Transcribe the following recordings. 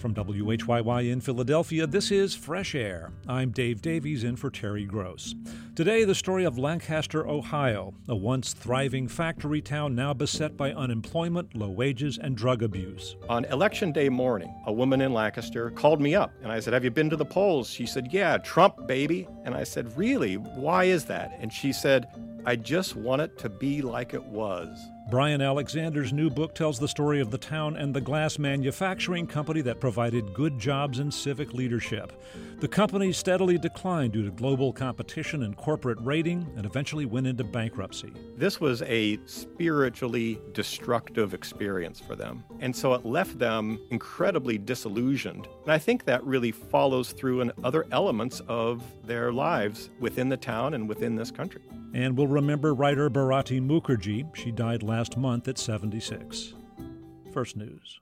From WHYY in Philadelphia, this is Fresh Air. I'm Dave Davies in for Terry Gross. Today, the story of Lancaster, Ohio, a once thriving factory town now beset by unemployment, low wages, and drug abuse. On Election Day morning, a woman in Lancaster called me up, and I said, "Have you been to the polls?" She said, "Yeah, Trump, baby." And I said, "Really? Why is that?" And she said, "I just want it to be like it was." Brian Alexander's new book tells the story of the town and the glass manufacturing company that provided good jobs and civic leadership. The company steadily declined due to global competition and corporate raiding and eventually went into bankruptcy. This was a spiritually destructive experience for them. And so it left them incredibly disillusioned. And I think that really follows through in other elements of their lives within the town and within this country. And we'll remember writer Bharati Mukherjee. She died last month at 76. First News.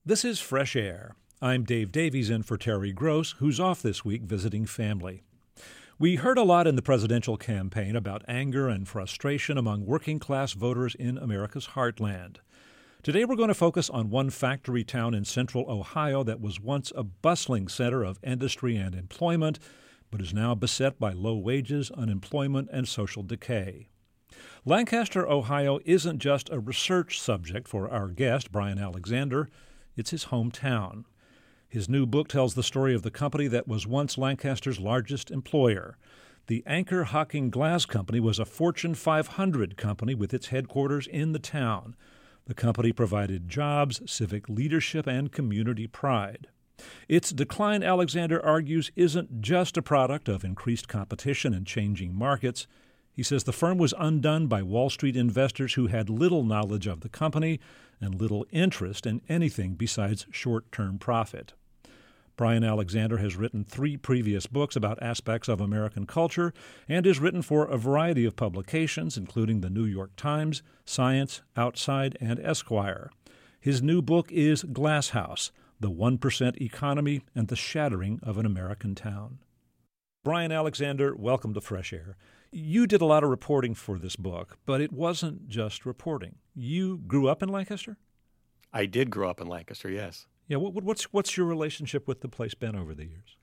This is Fresh Air. I'm Dave Davies in for Terry Gross, who's off this week visiting family. We heard a lot in the presidential campaign about anger and frustration among working-class voters in America's heartland. Today we're going to focus on one factory town in central Ohio that was once a bustling center of industry and employment, but is now beset by low wages, unemployment, and social decay. Lancaster, Ohio isn't just a research subject for our guest, Brian Alexander. It's his hometown. His new book tells the story of the company that was once Lancaster's largest employer. The Anchor Hocking Glass Company was a Fortune 500 company with its headquarters in the town. The company provided jobs, civic leadership, and community pride. Its decline, Alexander argues, isn't just a product of increased competition and changing markets. He says the firm was undone by Wall Street investors who had little knowledge of the company and little interest in anything besides short-term profit. Brian Alexander has written 3 previous books about aspects of American culture and is written for a variety of publications, including the New York Times, Science, Outside, and Esquire. His new book is Glass House: The 1% Economy and the Shattering of an American Town. Brian Alexander, welcome to Fresh Air. You did a lot of reporting for this book, but it wasn't just reporting. You grew up in Lancaster? I did grow up in Lancaster, yes. Yeah, what's your relationship with the place been over the years?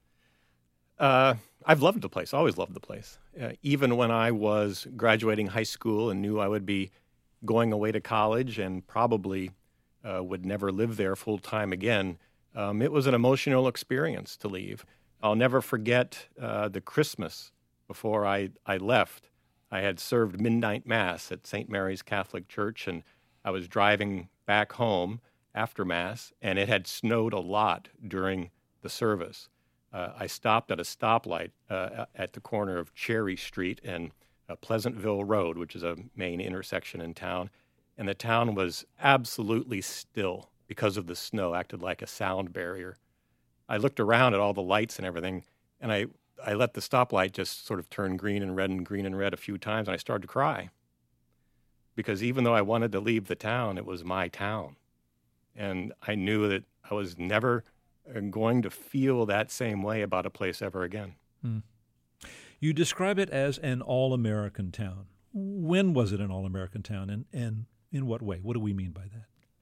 I've loved the place, always loved the place. Even when I was graduating high school and knew I would be going away to college and probably would never live there full time again, it was an emotional experience to leave. I'll never forget the Christmas before I left. I had served midnight mass at St. Mary's Catholic Church, and I was driving back home after Mass, and it had snowed a lot during the service. I stopped at a stoplight at the corner of Cherry Street and Pleasantville Road, which is a main intersection in town, and the town was absolutely still because of the snow, acted like a sound barrier. I looked around at all the lights and everything, and I let the stoplight just sort of turn green and red a few times, and I started to cry. Because even though I wanted to leave the town, it was my town. And I knew that I was never going to feel that same way about a place ever again. Mm. You describe it as an all-American town. When was it an all-American town, and in what way? What do we mean by that?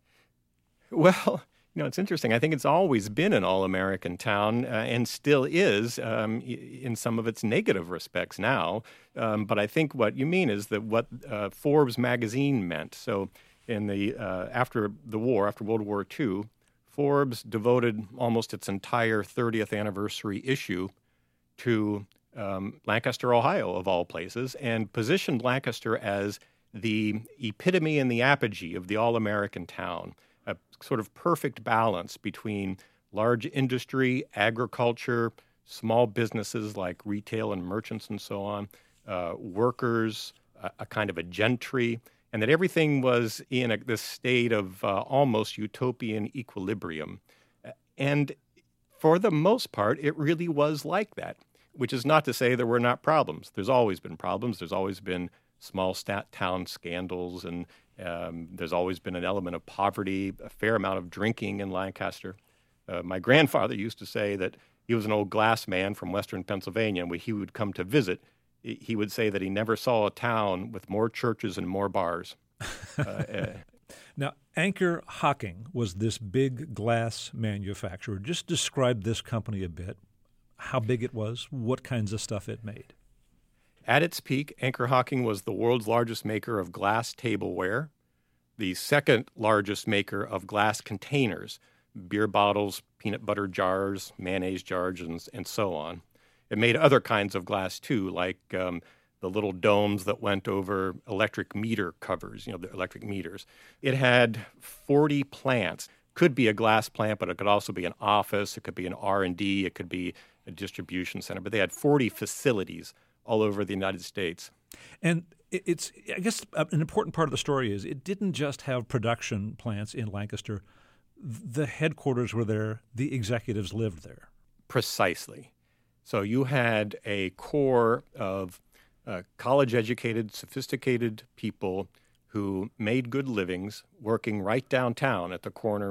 Well, it's interesting. I think it's always been an all-American town and still is in some of its negative respects now. But I think what you mean is that what Forbes magazine meant. So in the after World War II, Forbes devoted almost its entire 30th anniversary issue to Lancaster, Ohio, of all places, and positioned Lancaster as the epitome and the apogee of the all-American town, a sort of perfect balance between large industry, agriculture, small businesses like retail and merchants and so on, workers, a kind of a gentry, and that everything was in this state of almost utopian equilibrium. And for the most part, it really was like that, which is not to say there were not problems. There's always been problems. There's always been small town scandals, and there's always been an element of poverty, a fair amount of drinking in Lancaster. My grandfather used to say that he was an old glass man from western Pennsylvania, and when he would come to visit, he would say that he never saw a town with more churches and more bars. Now, Anchor Hocking was this big glass manufacturer. Just describe this company a bit, how big it was, what kinds of stuff it made. At its peak, Anchor Hocking was the world's largest maker of glass tableware, the second largest maker of glass containers, beer bottles, peanut butter jars, mayonnaise jars, and so on. It made other kinds of glass, too, like the little domes that went over electric meter covers, the electric meters. It had 40 plants. Could be a glass plant, but it could also be an office. It could be an R&D. It could be a distribution center. But they had 40 facilities all over the United States. And it's, I guess, an important part of the story is it didn't just have production plants in Lancaster. The headquarters were there. The executives lived there. Precisely. So you had a core of college-educated, sophisticated people who made good livings working right downtown at the corner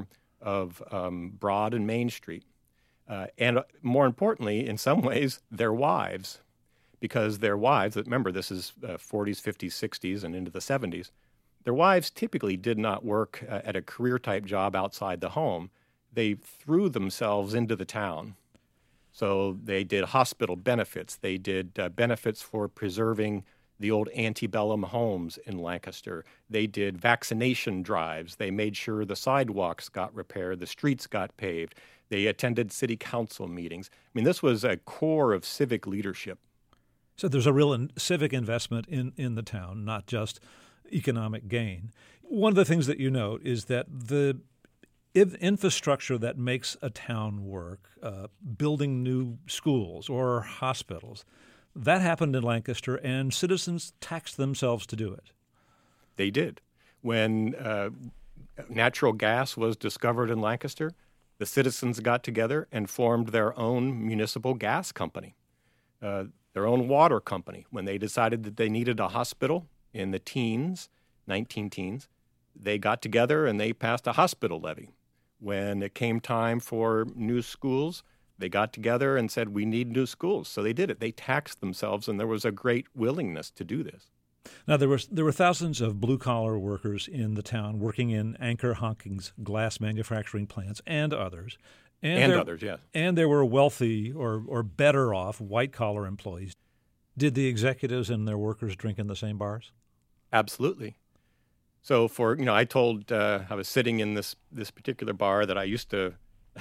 of Broad and Main Street. And more importantly, in some ways, their wives, because their wives, remember, this is 40s, 50s, 60s, and into the 70s, their wives typically did not work at a career-type job outside the home. They threw themselves into the town. So they did hospital benefits. They did benefits for preserving the old antebellum homes in Lancaster. They did vaccination drives. They made sure the sidewalks got repaired, the streets got paved. They attended city council meetings. I mean, this was a core of civic leadership. So there's a real civic investment in the town, not just economic gain. One of the things that you note is that the infrastructure that makes a town work, building new schools or hospitals, that happened in Lancaster, and citizens taxed themselves to do it. They did. When natural gas was discovered in Lancaster, the citizens got together and formed their own municipal gas company, their own water company. When they decided that they needed a hospital in the teens, 19 teens, they got together and they passed a hospital levy. When it came time for new schools, they got together and said, we need new schools. So they did it. They taxed themselves, and there was a great willingness to do this. Now, there were thousands of blue-collar workers in the town working in Anchor Honking's glass manufacturing plants and others. Others, yes. And there were wealthy or better off white-collar employees. Did the executives and their workers drink in the same bars? Absolutely. So I told I was sitting in this particular bar that I used to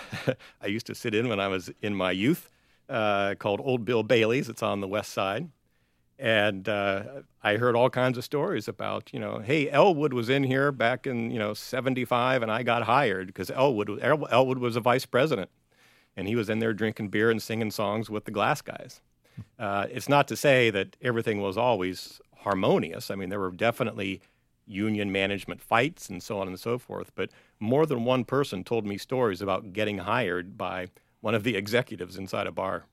sit in when I was in my youth, called Old Bill Bailey's. It's on the west side. And I heard all kinds of stories about, hey, Elwood was in here back in, 75, and I got hired because Elwood was a vice president. And he was in there drinking beer and singing songs with the glass guys. It's not to say that everything was always harmonious. I mean, there were definitely union management fights and so on and so forth. But more than one person told me stories about getting hired by one of the executives inside a bar.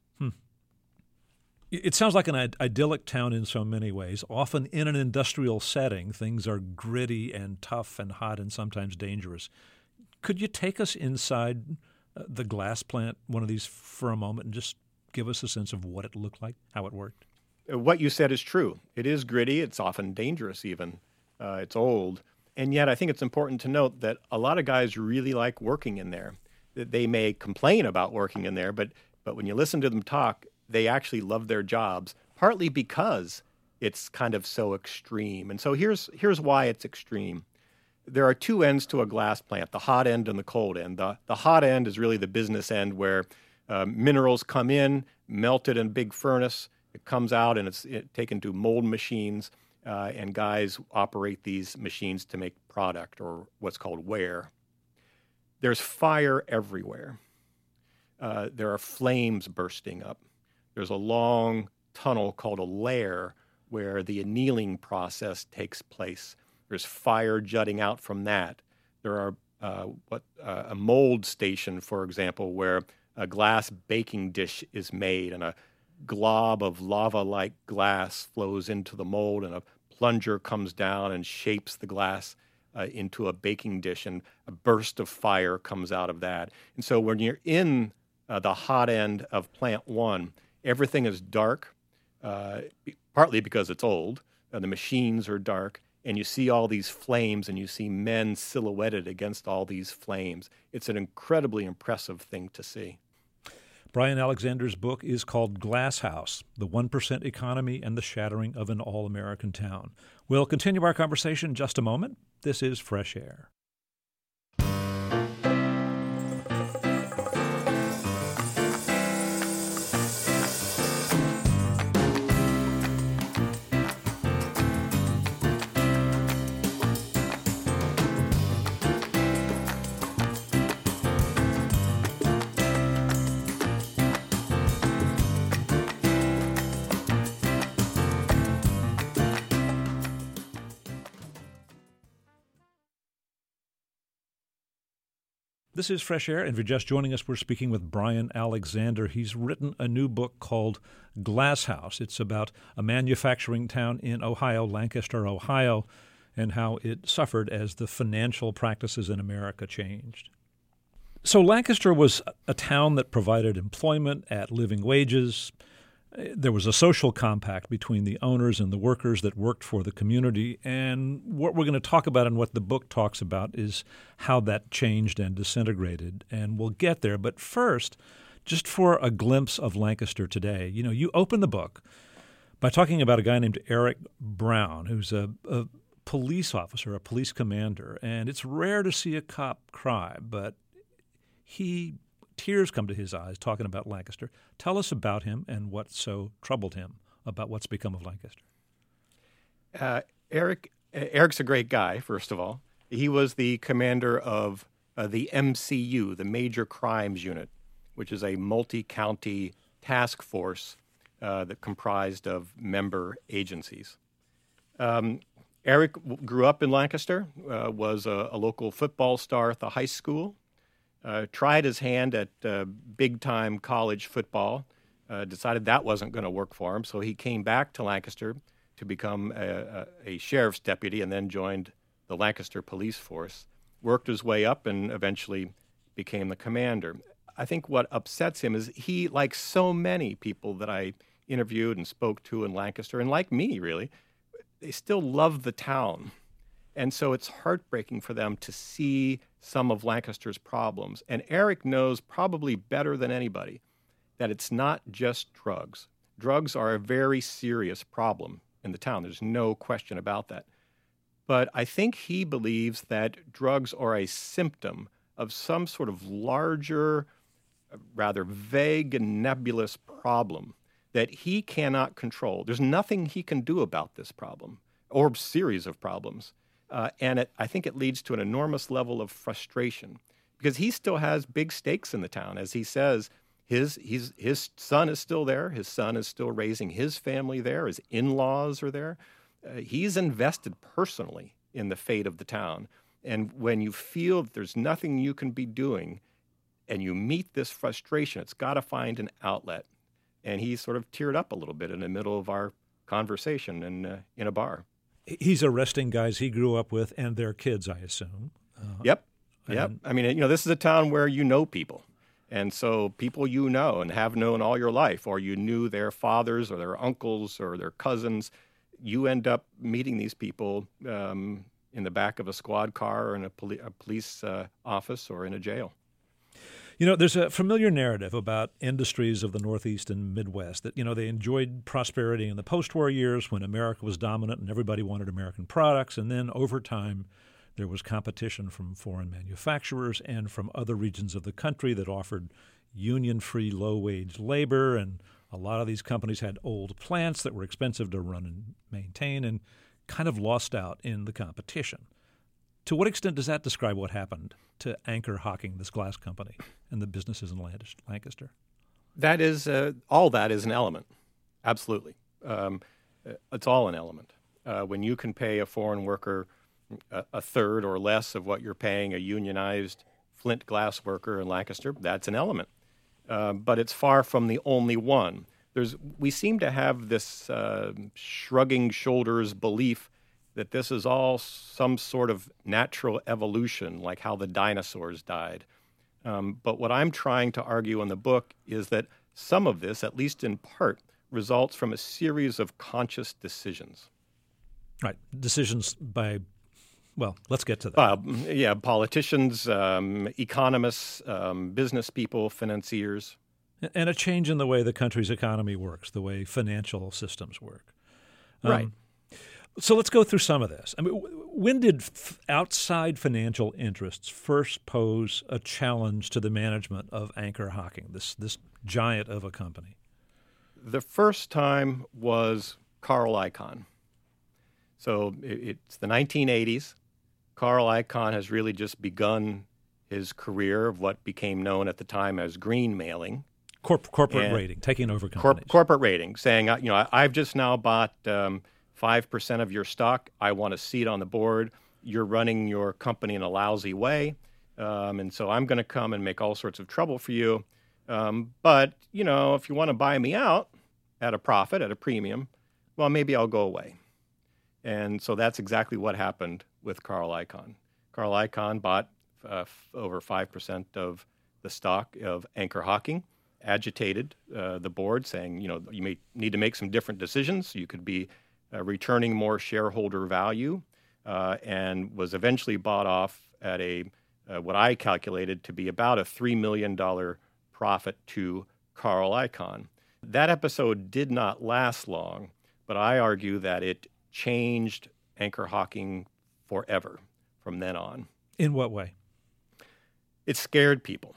It sounds like an idyllic town in so many ways. Often in an industrial setting, things are gritty and tough and hot and sometimes dangerous. Could you take us inside the glass plant, one of these, for a moment, and just give us a sense of what it looked like, how it worked? What you said is true. It is gritty. It's often dangerous even. It's old. And yet I think it's important to note that a lot of guys really like working in there. They may complain about working in there, but when you listen to them talk, they actually love their jobs, partly because it's kind of so extreme. And so here's why it's extreme. There are two ends to a glass plant, the hot end and the cold end. The hot end is really the business end where minerals come in, melted in a big furnace. It comes out and it's taken to mold machines, and guys operate these machines to make product, or what's called ware. There's fire everywhere. There are flames bursting up. There's a long tunnel called a lair where the annealing process takes place. There's fire jutting out from that. There are a mold station, for example, where a glass baking dish is made and a glob of lava-like glass flows into the mold, and a plunger comes down and shapes the glass into a baking dish, and a burst of fire comes out of that. And so when you're in the hot end of Plant 1, everything is dark, partly because it's old. The machines are dark, and you see all these flames, and you see men silhouetted against all these flames. It's an incredibly impressive thing to see. Brian Alexander's book is called Glass House, The 1% Economy and the Shattering of an All-American Town. We'll continue our conversation in just a moment. This is Fresh Air. This is Fresh Air, and if you're just joining us, we're speaking with Brian Alexander. He's written a new book called Glass House. It's about a manufacturing town in Ohio, Lancaster, Ohio, and how it suffered as the financial practices in America changed. So Lancaster was a town that provided employment at living wages. There was a social compact between the owners and the workers that worked for the community. And what we're going to talk about and what the book talks about is how that changed and disintegrated. And we'll get there. But first, just for a glimpse of Lancaster today, you open the book by talking about a guy named Eric Brown, who's a police officer, a police commander. And it's rare to see a cop cry, but tears come to his eyes talking about Lancaster. Tell us about him and what so troubled him about what's become of Lancaster. Eric's a great guy, first of all. He was the commander of the MCU, the Major Crimes Unit, which is a multi-county task force that comprised of member agencies. Eric grew up in Lancaster, was a local football star at the high school, tried his hand at big-time college football, decided that wasn't going to work for him, so he came back to Lancaster to become a sheriff's deputy and then joined the Lancaster Police Force, worked his way up and eventually became the commander. I think what upsets him is he, like so many people that I interviewed and spoke to in Lancaster, and like me, really, they still love the town. And so it's heartbreaking for them to see some of Lancaster's problems. And Eric knows probably better than anybody that it's not just drugs. Drugs are a very serious problem in the town. There's no question about that. But I think he believes that drugs are a symptom of some sort of larger, rather vague and nebulous problem that he cannot control. There's nothing he can do about this problem or series of problems. I think it leads to an enormous level of frustration because he still has big stakes in the town. As he says, his son is still there. His son is still raising his family there. His in-laws are there. He's invested personally in the fate of the town. And when you feel that there's nothing you can be doing and you meet this frustration, it's got to find an outlet. And he sort of teared up a little bit in the middle of our conversation in a bar. He's arresting guys he grew up with and their kids, I assume. Yep. I mean, this is a town where you know people. And so people you know and have known all your life, or you knew their fathers or their uncles or their cousins, you end up meeting these people in the back of a squad car or in a police office or in a jail. There's a familiar narrative about industries of the Northeast and Midwest that, they enjoyed prosperity in the post-war years when America was dominant and everybody wanted American products. And then over time, there was competition from foreign manufacturers and from other regions of the country that offered union-free, low-wage labor. And a lot of these companies had old plants that were expensive to run and maintain and kind of lost out in the competition. To what extent does that describe what happened to Anchor Hocking, this glass company, and the businesses in Lancaster? That is all that is an element. Absolutely. It's all an element. When you can pay a foreign worker a third or less of what you're paying a unionized flint glass worker in Lancaster, that's an element. But it's far from the only one. We seem to have this shrugging shoulders belief that this is all some sort of natural evolution, like how the dinosaurs died. But what I'm trying to argue in the book is that some of this, at least in part, results from a series of conscious decisions. Right. Decisions by, let's get to that. Politicians, economists, business people, financiers. And a change in the way the country's economy works, the way financial systems work. Right. So let's go through some of this. I mean, when did outside financial interests first pose a challenge to the management of Anchor Hocking, this giant of a company? The first time was Carl Icahn. So it's the 1980s. Carl Icahn has really just begun his career of what became known at the time as green mailing. Corporate rating, taking over companies. Corporate rating, saying, I've just now bought 5% of your stock. I want a seat on the board. You're running your company in a lousy way. And so I'm going to come and make all sorts of trouble for you. But, if you want to buy me out at a profit, at a premium, well, maybe I'll go away. And so that's exactly what happened with Carl Icahn. Carl Icahn bought over 5% of the stock of Anchor Hocking, agitated the board, saying, you may need to make some different decisions. You could be returning more shareholder value, and was eventually bought off at what I calculated to be about a $3 million profit to Carl Icahn. That episode did not last long, but I argue that it changed Anchor Hocking forever from then on. In what way? It scared people.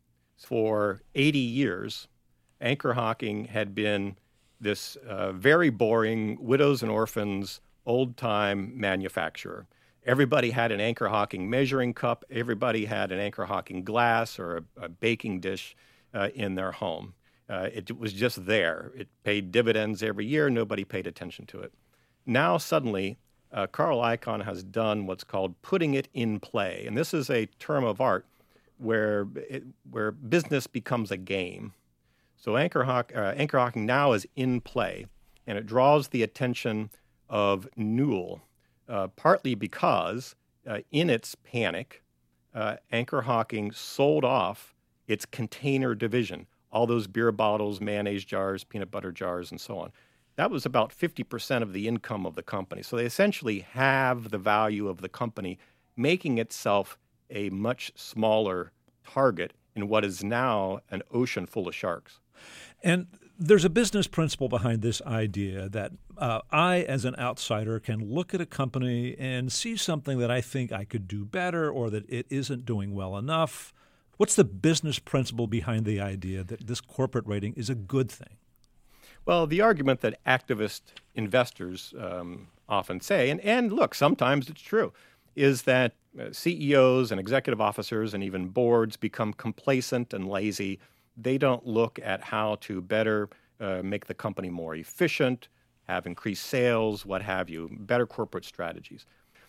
For 80 years, Anchor Hocking had been this very boring widows and orphans, old-time manufacturer. Everybody had an Anchor Hocking measuring cup. Everybody had an Anchor Hocking glass or a baking dish in their home. It was just there. It paid dividends every year. Nobody paid attention to it. Now, suddenly, Carl Icahn has done what's called putting it in play. And this is a term of art where business becomes a game. So Anchor Hocking now is in play, and it draws the attention of Newell, partly because in its panic, Anchor Hocking sold off its container division, all those beer bottles, mayonnaise jars, peanut butter jars, and so on. That was about 50% of the income of the company. So they essentially have the value of the company, making itself a much smaller target in what is now an ocean full of sharks. And there's a business principle behind this idea that I, as an outsider, can look at a company and see something that I think I could do better or that it isn't doing well enough. What's the business principle behind the idea that this corporate rating is a good thing? Well, the argument that activist investors often say, and look, sometimes it's true, is that CEOs and executive officers and even boards become complacent and lazy. They don't look at how to better make the company more efficient, have increased sales, what have you, better corporate strategies.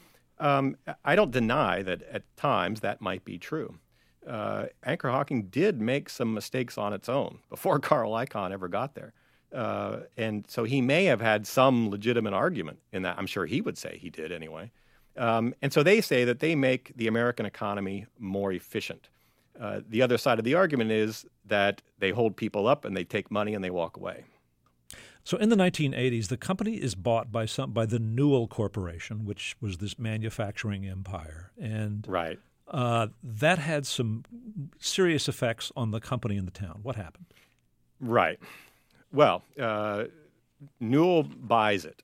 I don't deny that at times that might be true. Anchor Hocking did make some mistakes on its own before Carl Icahn ever got there. And so he may have had some legitimate argument in that. I'm sure he would say he did anyway. And so they say that they make the American economy more efficient. The other side of the argument is that they hold people up and they take money and they walk away. So in the 1980s, the company is bought by the Newell Corporation, which was this manufacturing empire. And right. That had some serious effects on the company and the town. What happened? Right. Well, Newell buys it,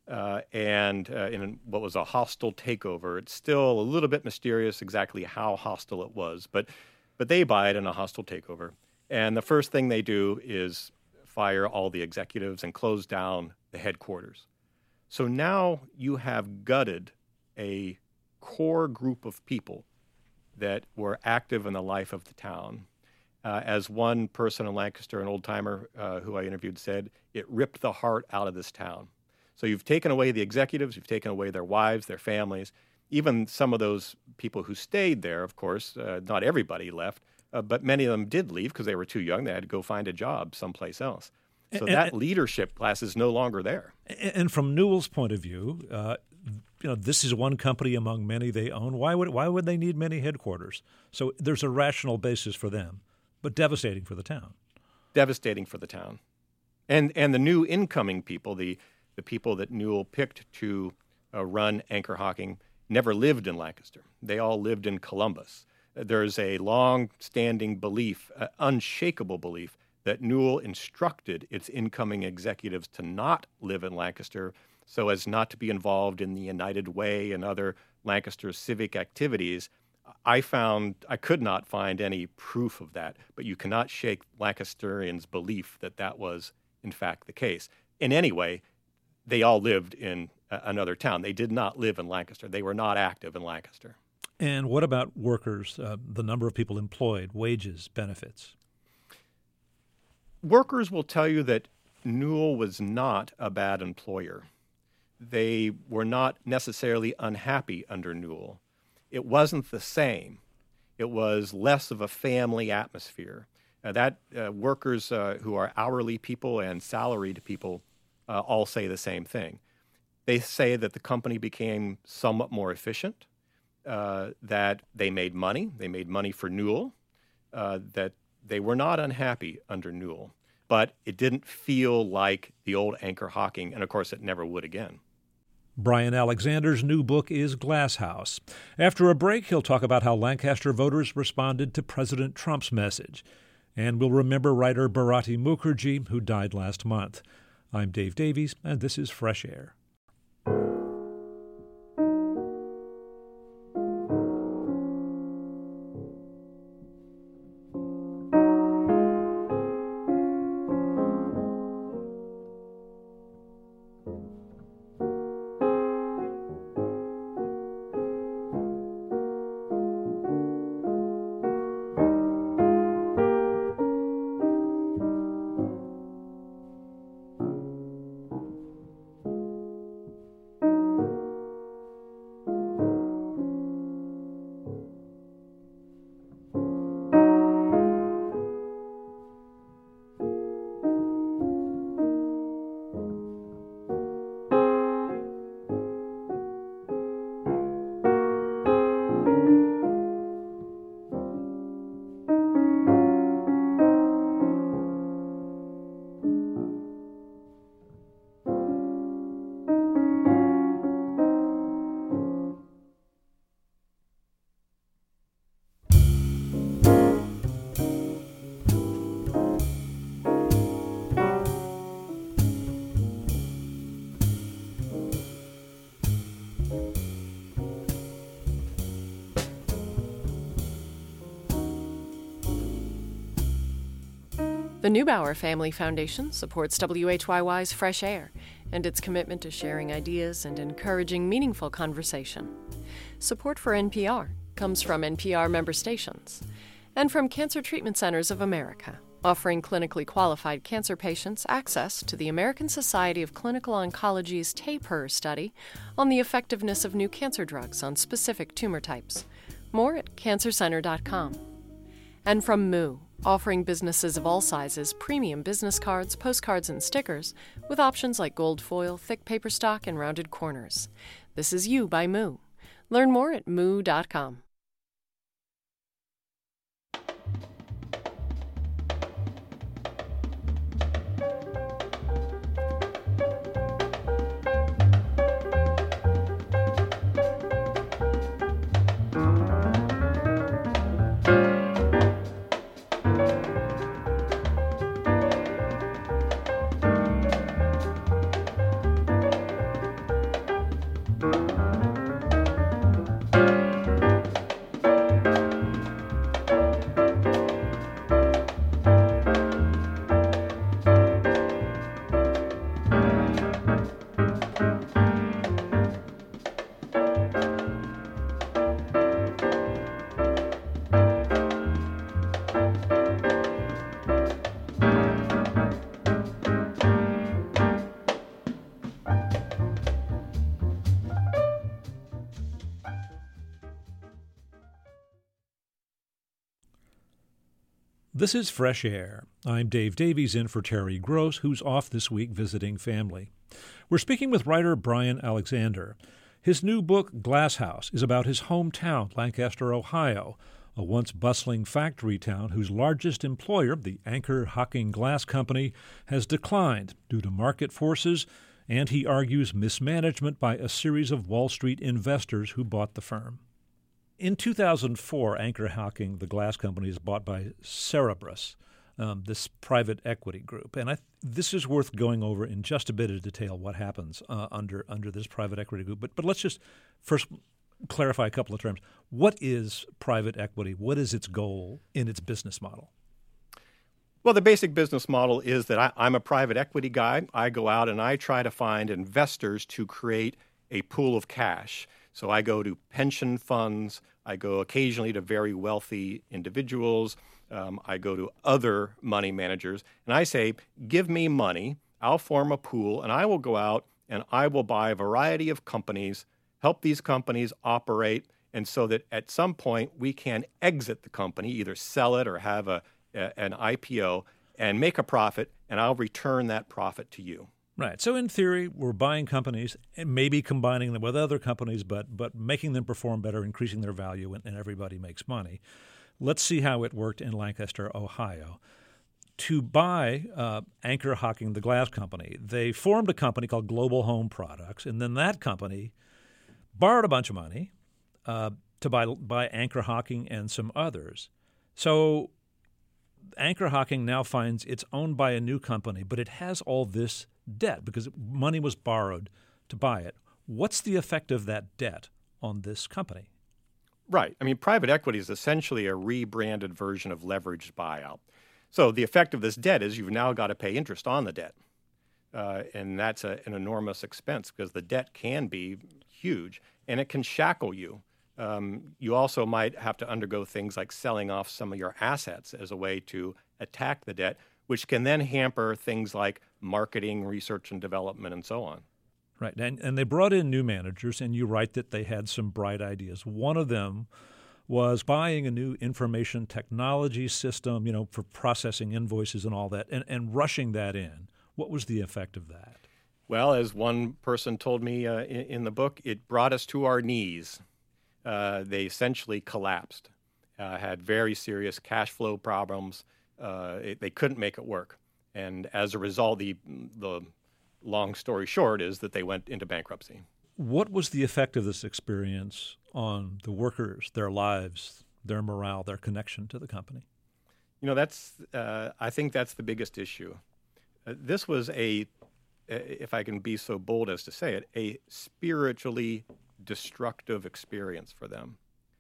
and in what was a hostile takeover. It's still a little bit mysterious exactly how hostile it was, but they buy it in a hostile takeover. And the first thing they do is fire all the executives and close down the headquarters. So now you have gutted a core group of people that were active in the life of the town. As one person in Lancaster, an old-timer who I interviewed, said, it ripped the heart out of this town. So you've taken away the executives, you've taken away their wives, their families, even some of those people who stayed there, of course. Not everybody left, but many of them did leave because they were too young. They had to go find a job someplace else. So that leadership class is no longer there. And from Newell's point of view, this is one company among many they own. Why would they need many headquarters? So there's a rational basis for them. But devastating for the town. Devastating for the town. And the new incoming people, the people that Newell picked to run Anchor Hocking, never lived in Lancaster. They all lived in Columbus. There's a long-standing belief, unshakable belief, that Newell instructed its incoming executives to not live in Lancaster so as not to be involved in the United Way and other Lancaster civic activities. I could not find any proof of that, but you cannot shake Lancasterians' belief that that was, in fact, the case. In any way, they all lived in another town. They did not live in Lancaster. They were not active in Lancaster. And what about workers, the number of people employed, wages, benefits? Workers will tell you that Newell was not a bad employer. They were not necessarily unhappy under Newell. It wasn't the same. It was less of a family atmosphere. Workers who are hourly people and salaried people all say the same thing. They say that the company became somewhat more efficient, that they made money. They made money for Newell. that they were not unhappy under Newell, but it didn't feel like the old Anchor Hocking, and of course it never would again. Brian Alexander's new book is Glass House. After a break, he'll talk about how Lancaster voters responded to President Trump's message. And we'll remember writer Bharati Mukherjee, who died last month. I'm Dave Davies, and this is Fresh Air. The Neubauer Family Foundation supports WHYY's Fresh Air and its commitment to sharing ideas and encouraging meaningful conversation. Support for NPR comes from NPR member stations and from Cancer Treatment Centers of America, offering clinically qualified cancer patients access to the American Society of Clinical Oncology's TAPER study on the effectiveness of new cancer drugs on specific tumor types. More at cancercenter.com. And from Moo, offering businesses of all sizes premium business cards, postcards, and stickers with options like gold foil, thick paper stock, and rounded corners. This is You by Moo. Learn more at moo.com. This is Fresh Air. I'm Dave Davies in for Terry Gross, who's off this week visiting family. We're speaking with writer Brian Alexander. His new book, Glass House, is about his hometown, Lancaster, Ohio, a once bustling factory town whose largest employer, the Anchor Hocking Glass Company, has declined due to market forces, and he argues mismanagement by a series of Wall Street investors who bought the firm. In 2004, Anchor Hocking, the glass company, is bought by Cerberus, this private equity group. And this is worth going over in just a bit of detail what happens under this private equity group. But let's just first clarify a couple of terms. What is private equity? What is its goal in its business model? Well, the basic business model is that I'm a private equity guy. I go out and I try to find investors to create a pool of cash. So I go to pension funds, I go occasionally to very wealthy individuals, I go to other money managers, and I say, give me money, I'll form a pool, and I will go out and I will buy a variety of companies, help these companies operate, and so that at some point we can exit the company, either sell it or have an IPO, and make a profit, and I'll return that profit to you. Right. So in theory, we're buying companies and maybe combining them with other companies, but making them perform better, increasing their value, and everybody makes money. Let's see how it worked in Lancaster, Ohio. To buy Anchor Hocking, the glass company, they formed a company called Global Home Products, and then that company borrowed a bunch of money to buy Anchor Hocking and some others. So Anchor Hocking now finds it's owned by a new company, but it has all this debt because money was borrowed to buy it. What's the effect of that debt on this company? Right. I mean, private equity is essentially a rebranded version of leveraged buyout. So the effect of this debt is you've now got to pay interest on the debt. And that's an enormous expense because the debt can be huge and it can shackle you. You also might have to undergo things like selling off some of your assets as a way to attack the debt, which can then hamper things like marketing, research and development, and so on. Right. And they brought in new managers, and you write that they had some bright ideas. One of them was buying a new information technology system, for processing invoices and all that, and rushing that in. What was the effect of that? Well, as one person told me in the book, it brought us to our knees. They essentially collapsed, had very serious cash flow problems. They couldn't make it work. And as a result, the long story short is that they went into bankruptcy. What was the effect of this experience on the workers, their lives, their morale, their connection to the company? I think that's the biggest issue. This was if I can be so bold as to say it, a spiritually destructive experience for them.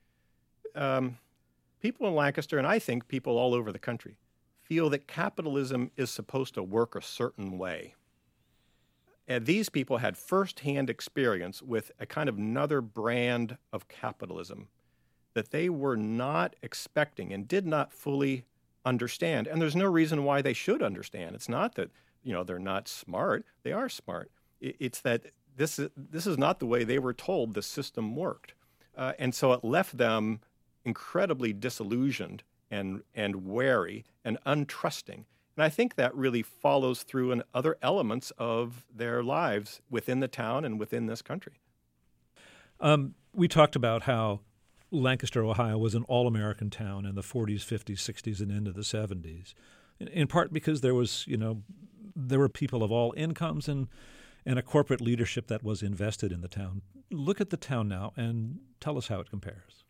People in Lancaster, and I think people all over the country, feel that capitalism is supposed to work a certain way. And these people had firsthand experience with a kind of another brand of capitalism that they were not expecting and did not fully understand. And there's no reason why they should understand. It's not that, they're not smart. They are smart. It's that this is not the way they were told the system worked. And so it left them incredibly disillusioned and wary and untrusting. And I think that really follows through in other elements of their lives within the town and within this country. We talked about how Lancaster, Ohio was an all-American town in the 40s, 50s, 60s, and into the 70s, in part because there were people of all incomes and a corporate leadership that was invested in the town. Look at the town now and tell us how it compares.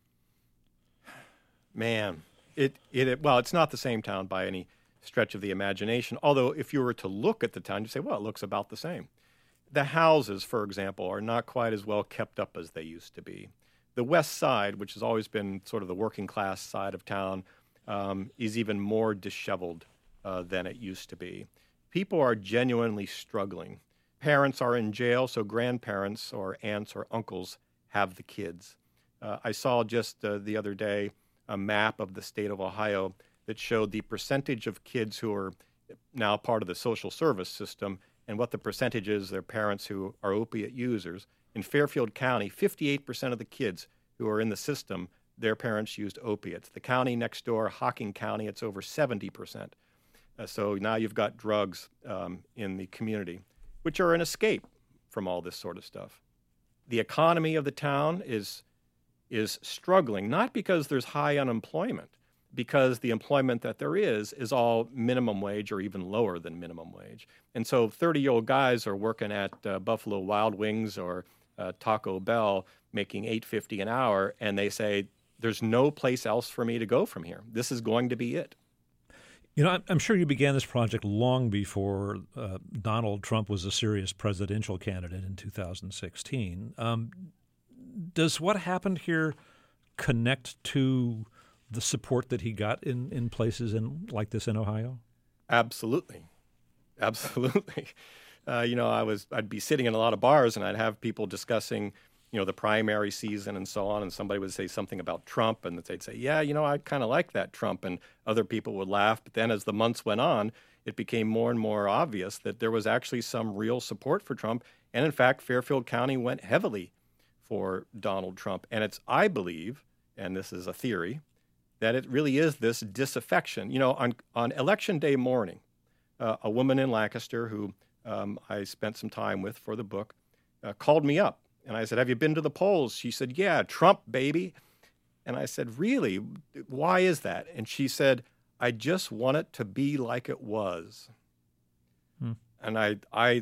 Man, it's not the same town by any stretch of the imagination. Although if you were to look at the town, you'd say, well, it looks about the same. The houses, for example, are not quite as well kept up as they used to be. The West Side, which has always been sort of the working class side of town, is even more disheveled than it used to be. People are genuinely struggling. Parents are in jail, so grandparents or aunts or uncles have the kids. I saw just the other day a map of the state of Ohio that showed the percentage of kids who are now part of the social service system and what the percentage is their parents who are opiate users. In Fairfield County, 58% of the kids who are in the system, their parents used opiates. The county next door, Hocking County, it's over 70%. So now you've got drugs in the community, which are an escape from all this sort of stuff. The economy of the town is struggling, not because there's high unemployment, because the employment that there is all minimum wage or even lower than minimum wage. And so 30-year-old guys are working at Buffalo Wild Wings or Taco Bell making $8.50 an hour, and they say, there's no place else for me to go from here. This is going to be it. I'm sure you began this project long before Donald Trump was a serious presidential candidate in 2016. Does what happened here connect to the support that he got in places like this in Ohio? Absolutely. I'd be sitting in a lot of bars and I'd have people discussing, the primary season and so on, and somebody would say something about Trump, and they'd say, yeah, I kind of like that Trump, and other people would laugh. But then as the months went on, it became more and more obvious that there was actually some real support for Trump, and in fact, Fairfield County went heavily for Donald Trump. And I believe, and this is a theory, that it really is this disaffection. On Election Day morning, a woman in Lancaster who I spent some time with for the book called me up. And I said, have you been to the polls? She said, yeah, Trump, baby. And I said, really? Why is that? And she said, I just want it to be like it was. And I,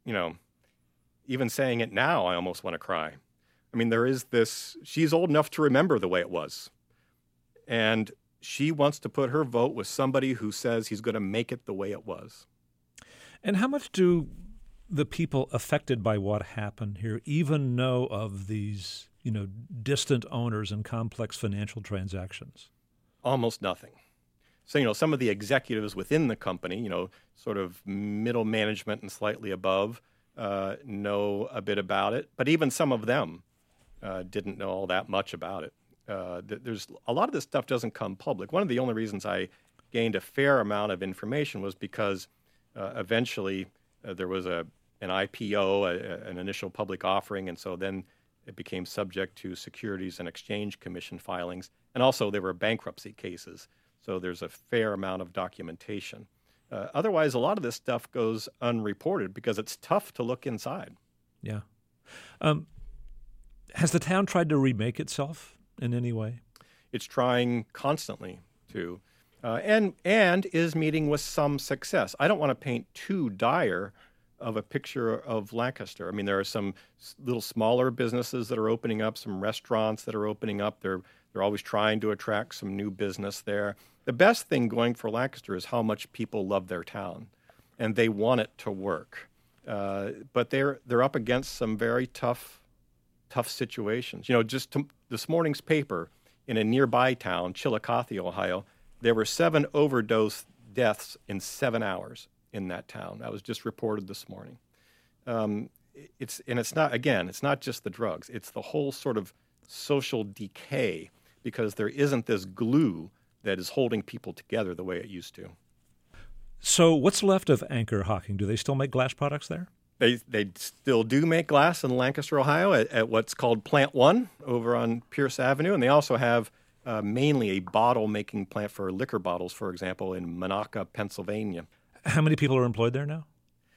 even saying it now, I almost want to cry. I mean, there is this, she's old enough to remember the way it was. And she wants to put her vote with somebody who says he's going to make it the way it was. And how much do the people affected by what happened here even know of these, distant owners and complex financial transactions? Almost nothing. So, some of the executives within the company, sort of middle management and slightly above, know a bit about it. But even some of them didn't know all that much about it. There's a lot of this stuff doesn't come public. One of the only reasons I gained a fair amount of information was because eventually there was an IPO, an initial public offering, and so then it became subject to Securities and Exchange Commission filings. And also there were bankruptcy cases. So there's a fair amount of documentation. Otherwise, a lot of this stuff goes unreported because it's tough to look inside. Yeah. Has the town tried to remake itself in any way? It's trying constantly to, and is meeting with some success. I don't want to paint too dire of a picture of Lancaster. I mean, there are some little smaller businesses that are opening up, some restaurants that are opening up. They're always trying to attract some new business there. The best thing going for Lancaster is how much people love their town, and they want it to work. But they're up against some very tough situations. This morning's paper in a nearby town, Chillicothe, Ohio, there were 7 overdose deaths in 7 hours in that town. That was just reported this morning. It's not just the drugs. It's the whole sort of social decay because there isn't this glue that is holding people together the way it used to. So what's left of Anchor Hocking? Do they still make glass products there? They still do make glass in Lancaster, Ohio at what's called Plant 1 over on Pierce Avenue. And they also have mainly a bottle-making plant for liquor bottles, for example, in Monaca, Pennsylvania. How many people are employed there now?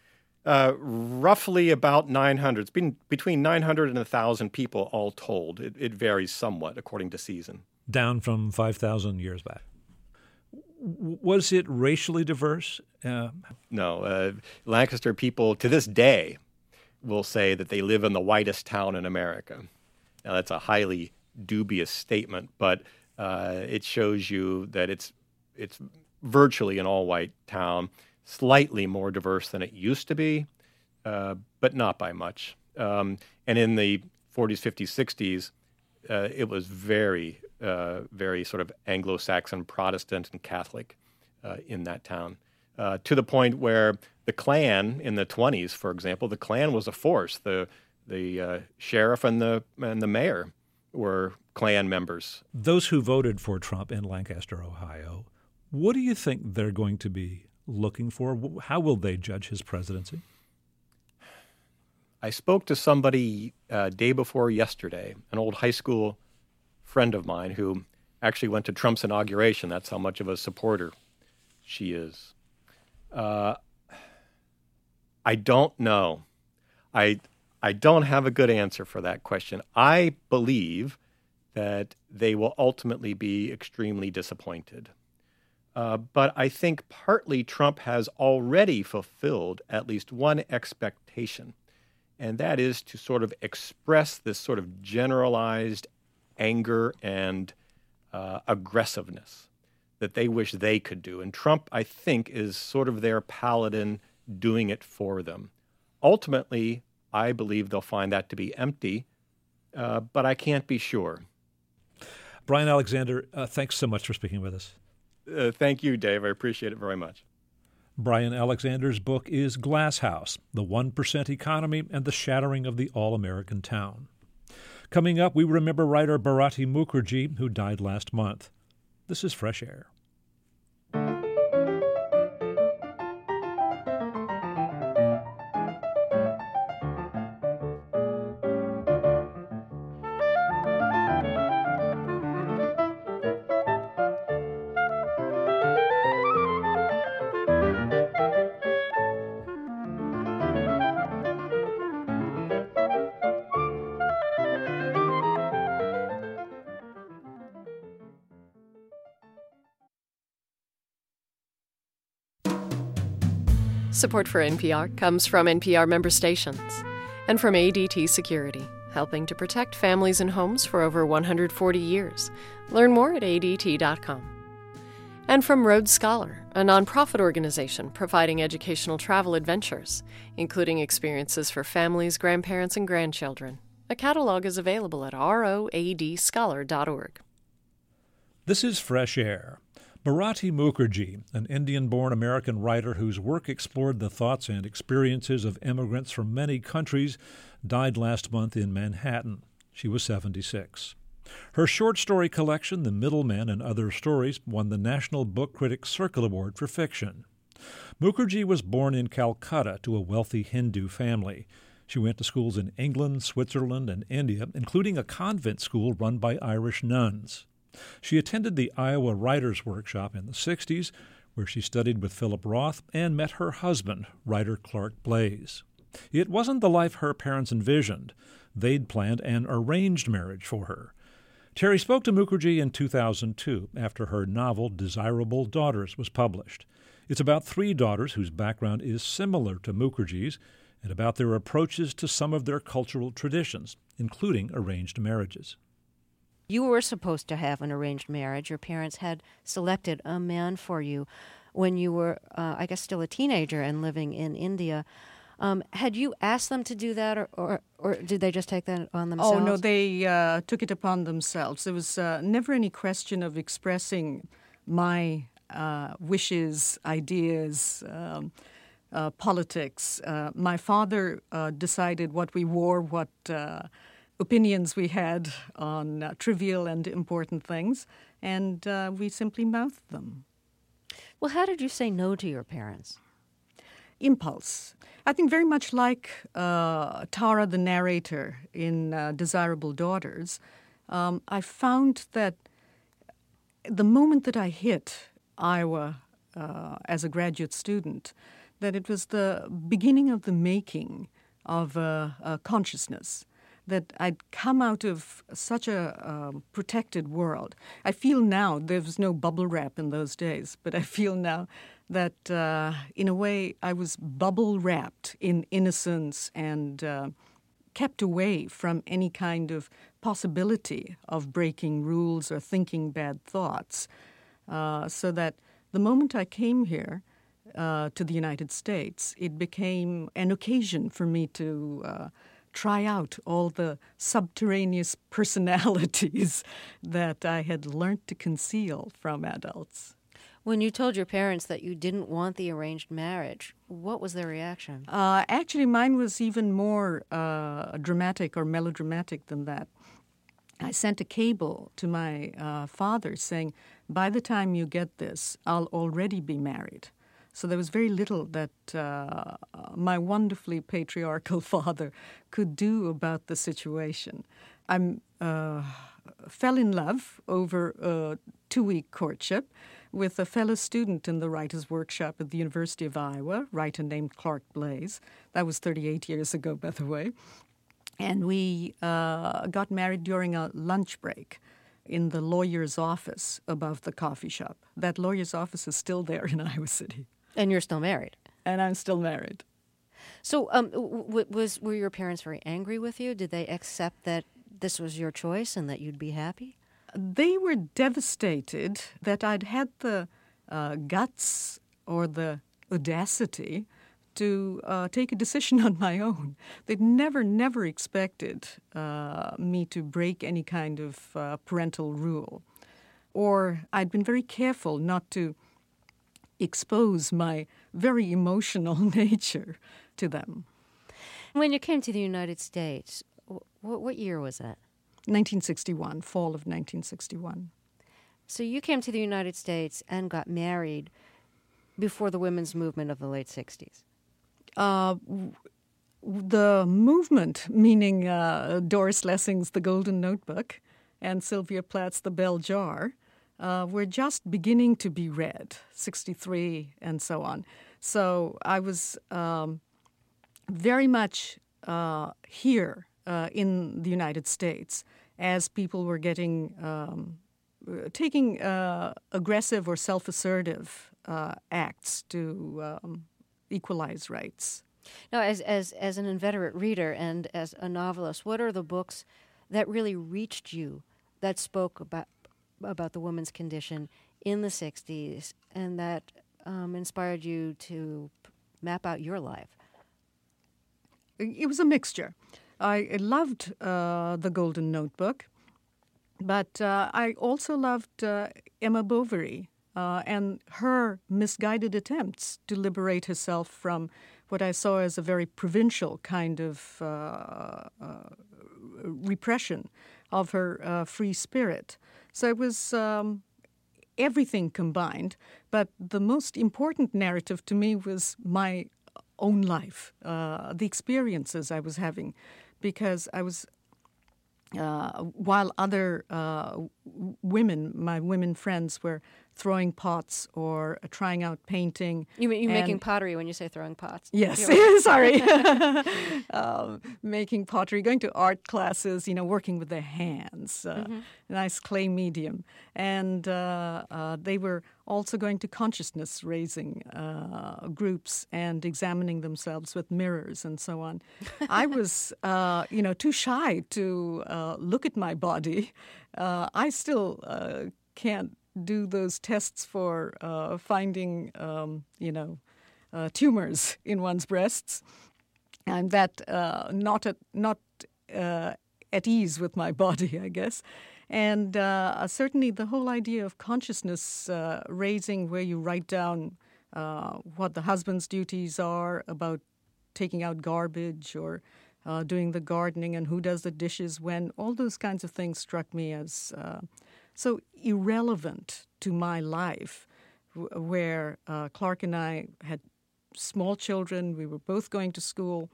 Roughly about 900. It's been between 900 and 1,000 people all told. It varies somewhat according to season. Down from 5,000 years back. Was it racially diverse? No. Lancaster people to this day will say that they live in the whitest town in America. Now, that's a highly dubious statement, but it shows you that it's virtually an all-white town, slightly more diverse than it used to be, but not by much. And in the 40s, 50s, 60s, it was very, very sort of Anglo-Saxon, Protestant, and Catholic in that town, to the point where the Klan in the 20s, for example, the Klan was a force. The sheriff and the mayor were Klan members. Those who voted for Trump in Lancaster, Ohio, what do you think they're going to be looking for? How will they judge his presidency? I spoke to somebody day before yesterday, an old high school friend of mine who actually went to Trump's inauguration. That's how much of a supporter she is. I don't know. I don't have a good answer for that question. I believe that they will ultimately be extremely disappointed. But I think partly Trump has already fulfilled at least one expectation, and that is to sort of express this sort of generalized anger and aggressiveness that they wish they could do. And Trump, I think, is sort of their paladin doing it for them. Ultimately, I believe they'll find that to be empty, but I can't be sure. Brian Alexander, thanks so much for speaking with us. Thank you, Dave. I appreciate it very much. Brian Alexander's book is Glass House, The 1% Economy and the Shattering of the All-American Town. Coming up, we remember writer Bharati Mukherjee, who died last month. This is Fresh Air. Support for NPR comes from NPR member stations and from ADT Security, helping to protect families and homes for over 140 years. Learn more at ADT.com. And from Rhodes Scholar, a nonprofit organization providing educational travel adventures, including experiences for families, grandparents, and grandchildren. A catalog is available at roadscholar.org. This is Fresh Air. Bharati Mukherjee, an Indian-born American writer whose work explored the thoughts and experiences of immigrants from many countries, died last month in Manhattan. She was 76. Her short story collection, The Middlemen and Other Stories, won the National Book Critics Circle Award for Fiction. Mukherjee was born in Calcutta to a wealthy Hindu family. She went to schools in England, Switzerland, and India, including a convent school run by Irish nuns. She attended the Iowa Writers' Workshop in the 60s, where she studied with Philip Roth and met her husband, writer Clark Blaze. It wasn't the life her parents envisioned. They'd planned an arranged marriage for her. Terry spoke to Mukherjee in 2002 after her novel Desirable Daughters was published. It's about three daughters whose background is similar to Mukherjee's and about their approaches to some of their cultural traditions, including arranged marriages. You were supposed to have an arranged marriage. Your parents had selected a man for you when you were, I guess, still a teenager and living in India. Had you asked them to do that, or did they just take that on themselves? Oh, no, they took it upon themselves. There was never any question of expressing my wishes, ideas, politics. My father decided what we wore, what opinions we had on trivial and important things, and we simply mouthed them. Well, how did you say no to your parents? Impulse. I think very much like Tara, the narrator in Desirable Daughters, I found that the moment that I hit Iowa as a graduate student, that it was the beginning of the making of a consciousness, that I'd come out of such a protected world. I feel now, there was no bubble wrap in those days, but I feel now that in a way I was bubble wrapped in innocence and kept away from any kind of possibility of breaking rules or thinking bad thoughts. So that the moment I came here to the United States, it became an occasion for me to try out all the subterraneous personalities that I had learned to conceal from adults. When you told your parents that you didn't want the arranged marriage, what was their reaction? Actually, mine was even more dramatic or melodramatic than that. I sent a cable to my father saying, by the time you get this, I'll already be married. So there was very little that my wonderfully patriarchal father could do about the situation. I fell in love over a 2-week courtship with a fellow student in the Writers' Workshop at the University of Iowa, writer named Clark Blaze. That was 38 years ago, by the way. And we got married during a lunch break in the lawyer's office above the coffee shop. That lawyer's office is still there in Iowa City. And you're still married. And I'm still married. So were your parents very angry with you? Did they accept that this was your choice and that you'd be happy? They were devastated that I'd had the guts or the audacity to take a decision on my own. They'd never expected me to break any kind of parental rule. Or I'd been very careful not to expose my very emotional nature to them. When you came to the United States, what year was that? 1961, fall of 1961. So you came to the United States and got married before the women's movement of the late 60s. The movement, meaning Doris Lessing's The Golden Notebook and Sylvia Plath's The Bell Jar, were just beginning to be read, 63 and so on. So I was very much here in the United States as people were taking aggressive or self-assertive acts to equalize rights. Now, as an inveterate reader and as a novelist, what are the books that really reached you that spoke about the woman's condition in the 60s and that inspired you to map out your life? It was a mixture. I loved The Golden Notebook, but I also loved Emma Bovary and her misguided attempts to liberate herself from what I saw as a very provincial kind of repression of her free spirit. So it was everything combined, but the most important narrative to me was my own life, the experiences I was having, because I was, while other women, my women friends, were throwing pots or trying out painting. You mean making pottery when you say throwing pots? Yes, sorry. Making pottery, going to art classes, working with their hands, nice clay medium. And they were also going to consciousness-raising groups and examining themselves with mirrors and so on. I was, too shy to look at my body. I still can't do those tests for finding, tumors in one's breasts. I'm that not at ease with my body, I guess. And certainly the whole idea of consciousness raising, where you write down what the husband's duties are about taking out garbage or doing the gardening and who does the dishes when, all those kinds of things struck me as so irrelevant to my life, where Clark and I had small children. We were both going to school.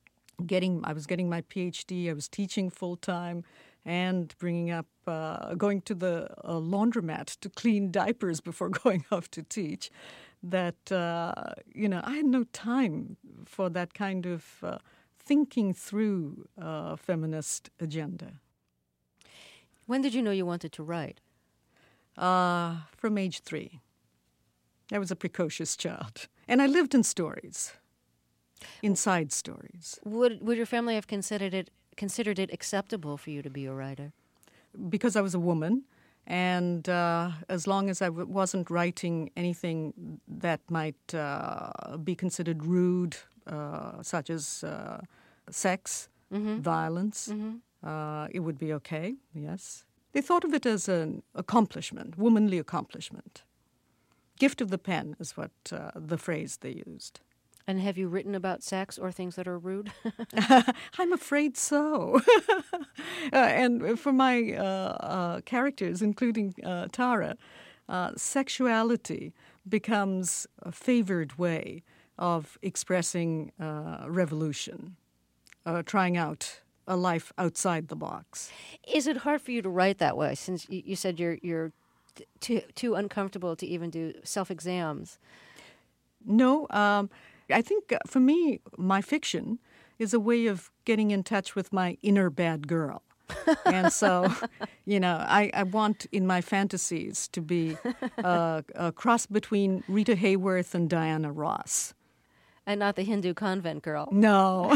I was getting my PhD. I was teaching full time, and going to the laundromat to clean diapers before going off to teach. That I had no time for that kind of thinking through feminist agenda. When did you know you wanted to write? From age 3. I was a precocious child. And I lived in stories, inside stories. Would your family have considered it acceptable for you to be a writer? Because I was a woman, and as long as I wasn't writing anything that might be considered rude, such as sex, violence, it would be okay, yes. They thought of it as an accomplishment, womanly accomplishment. Gift of the pen is what the phrase they used. And have you written about sex or things that are rude? I'm afraid so. And for my characters, including Tara, sexuality becomes a favored way of expressing revolution, trying out a life outside the box. Is it hard for you to write that way, since you said you're too uncomfortable to even do self-exams? No, I think for me, my fiction is a way of getting in touch with my inner bad girl. And so, I want in my fantasies to be a cross between Rita Hayworth and Diana Ross. And not the Hindu convent girl. No.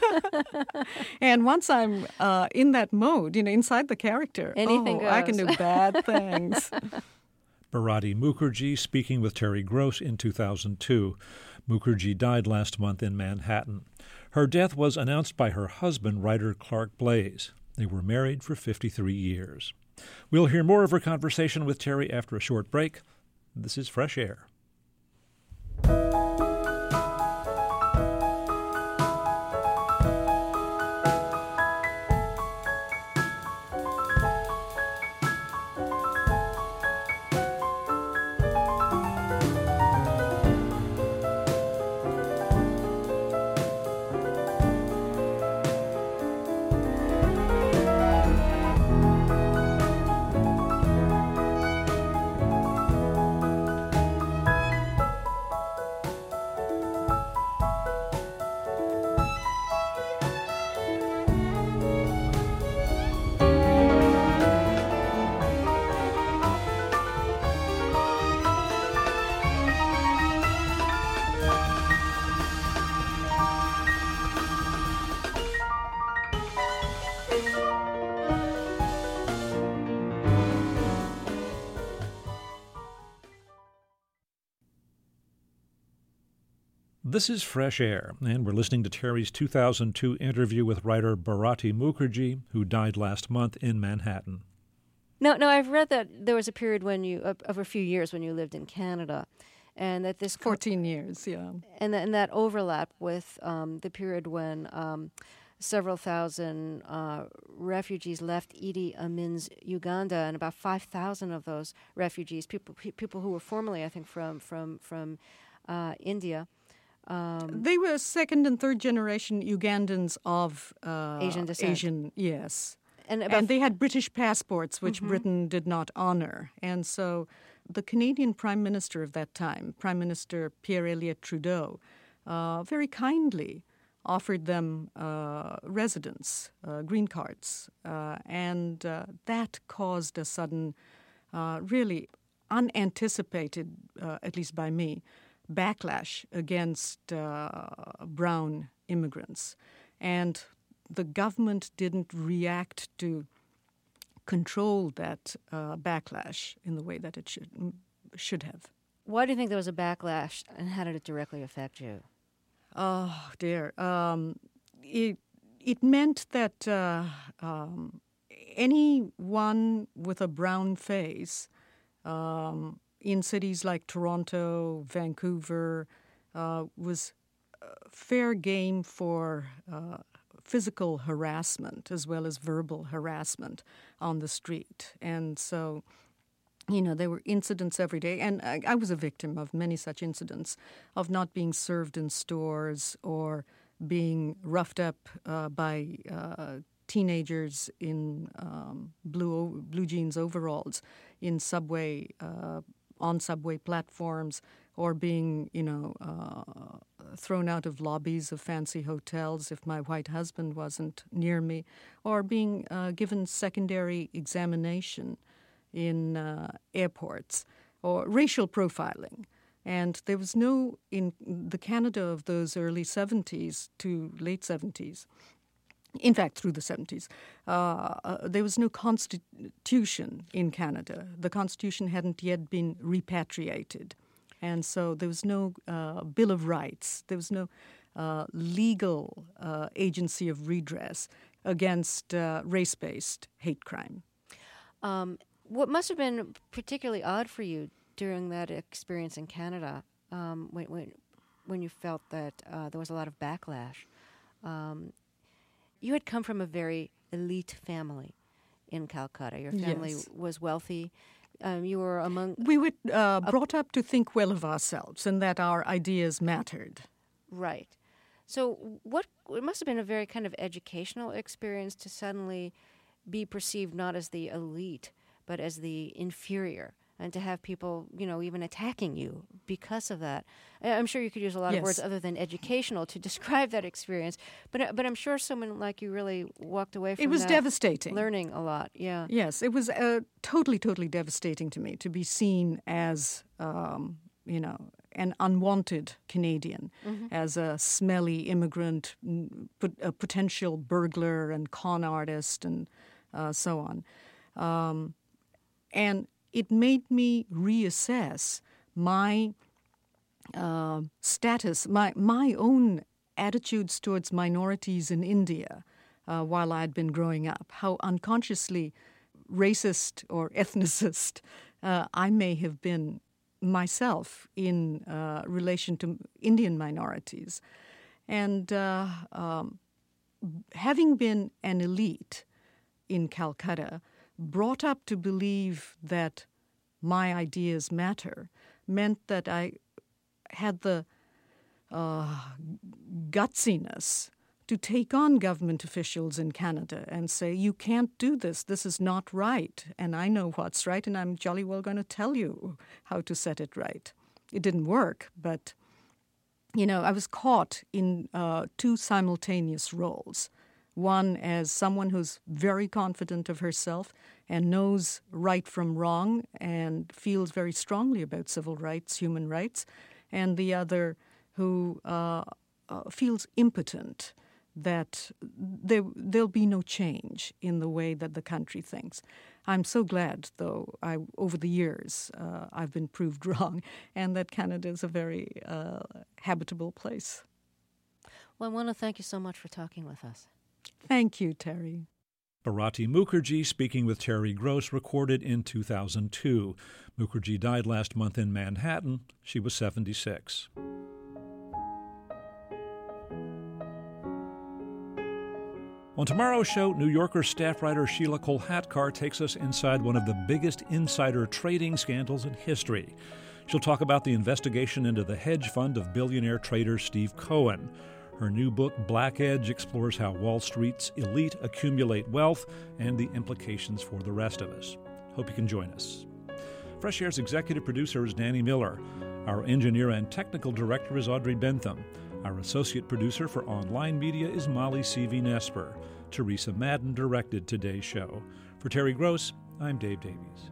And once I'm in that mode, inside the character, anything goes. I can do bad things. Bharati Mukherjee speaking with Terry Gross in 2002. Mukherjee died last month in Manhattan. Her death was announced by her husband, writer Clark Blaze. They were married for 53 years. We'll hear more of her conversation with Terry after a short break. This is Fresh Air. This is Fresh Air, and we're listening to Terry's 2002 interview with writer Bharati Mukherjee, who died last month in Manhattan. No, I've read that there was a period when you, of a few years, when you lived in Canada, and that this 14 years, yeah. And that overlapped with the period when several thousand refugees left Idi Amin's Uganda, and about 5,000 of those refugees, people who were formerly, I think, from India. They were second and third generation Ugandans of Asian descent. Yes. And they had British passports, which Britain did not honor. And so the Canadian Prime Minister of that time, Prime Minister Pierre Elliott Trudeau, very kindly offered them residence, green cards. And that caused a sudden, really unanticipated, at least by me, backlash against brown immigrants. And the government didn't react to control that backlash in the way that it should have. Why do you think there was a backlash, and how did it directly affect you? Oh, dear. It meant that anyone with a brown face in cities like Toronto, Vancouver, was fair game for physical harassment as well as verbal harassment on the street. And so, there were incidents every day, and I was a victim of many such incidents, of not being served in stores or being roughed up by teenagers in blue jeans overalls in on subway platforms, or being, thrown out of lobbies of fancy hotels if my white husband wasn't near me, or being given secondary examination in airports, or racial profiling. And there was in the Canada of those early 70s to late 70s, in fact, through the 70s, there was no constitution in Canada. The constitution hadn't yet been repatriated. And so there was no Bill of Rights. There was no legal agency of redress against race-based hate crime. What must have been particularly odd for you during that experience in Canada, when you felt that there was a lot of backlash? You had come from a very elite family in Calcutta. Your family was wealthy. You were among... We were brought up to think well of ourselves and that our ideas mattered. Right. So it must have been a very kind of educational experience to suddenly be perceived not as the elite, but as the inferior, and to have people, even attacking you because of that. I'm sure you could use a lot of words other than educational to describe that experience, but I'm sure someone like you really walked away from it was that devastating. Learning a lot, yeah. Yes, it was totally devastating to me to be seen as, an unwanted Canadian, as a smelly immigrant, a potential burglar and con artist and so on. And it made me reassess my status, my own attitudes towards minorities in India while I had been growing up, how unconsciously racist or ethnicist I may have been myself in relation to Indian minorities. And having been an elite in Calcutta, brought up to believe that my ideas matter, meant that I had the gutsiness to take on government officials in Canada and say, you can't do this, this is not right, and I know what's right, and I'm jolly well going to tell you how to set it right. It didn't work, but, I was caught in two simultaneous roles. One as someone who's very confident of herself and knows right from wrong and feels very strongly about civil rights, human rights, and the other who feels impotent, that there'll be no change in the way that the country thinks. I'm so glad, though, over the years, I've been proved wrong, and that Canada is a very habitable place. Well, I want to thank you so much for talking with us. Thank you, Terry. Bharati Mukherjee speaking with Terry Gross, recorded in 2002. Mukherjee died last month in Manhattan. She was 76. On tomorrow's show, New Yorker staff writer Sheila Kolhatkar takes us inside one of the biggest insider trading scandals in history. She'll talk about the investigation into the hedge fund of billionaire trader Steve Cohen. Her new book, Black Edge, explores how Wall Street's elite accumulate wealth and the implications for the rest of us. Hope you can join us. Fresh Air's executive producer is Danny Miller. Our engineer and technical director is Audrey Bentham. Our associate producer for online media is Molly C.V. Nesper. Teresa Madden directed today's show. For Terry Gross, I'm Dave Davies.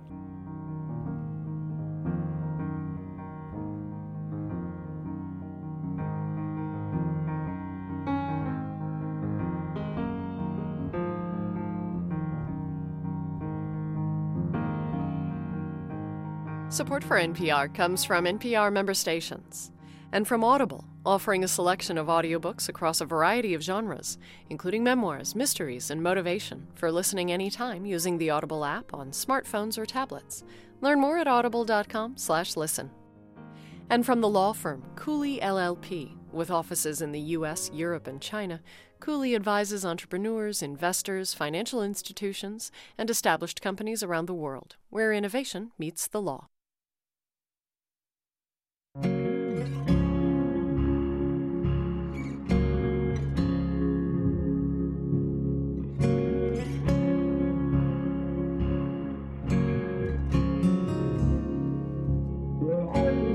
Support for NPR comes from NPR member stations and from Audible, offering a selection of audiobooks across a variety of genres, including memoirs, mysteries, and motivation for listening anytime using the Audible app on smartphones or tablets. Learn more at audible.com/listen. And from the law firm Cooley LLP, with offices in the U.S., Europe, and China, Cooley advises entrepreneurs, investors, financial institutions, and established companies around the world, where innovation meets the law. Well,